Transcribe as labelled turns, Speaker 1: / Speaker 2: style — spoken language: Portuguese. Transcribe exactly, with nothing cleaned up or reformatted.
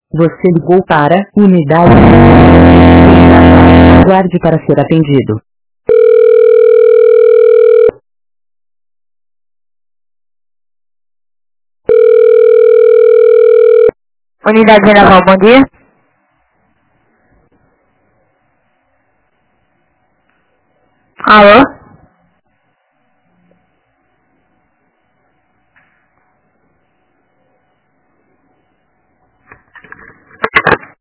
Speaker 1: Você ligou para unidade. Aguarde para ser atendido.
Speaker 2: Unidade Vendaval, bom dia. Alô?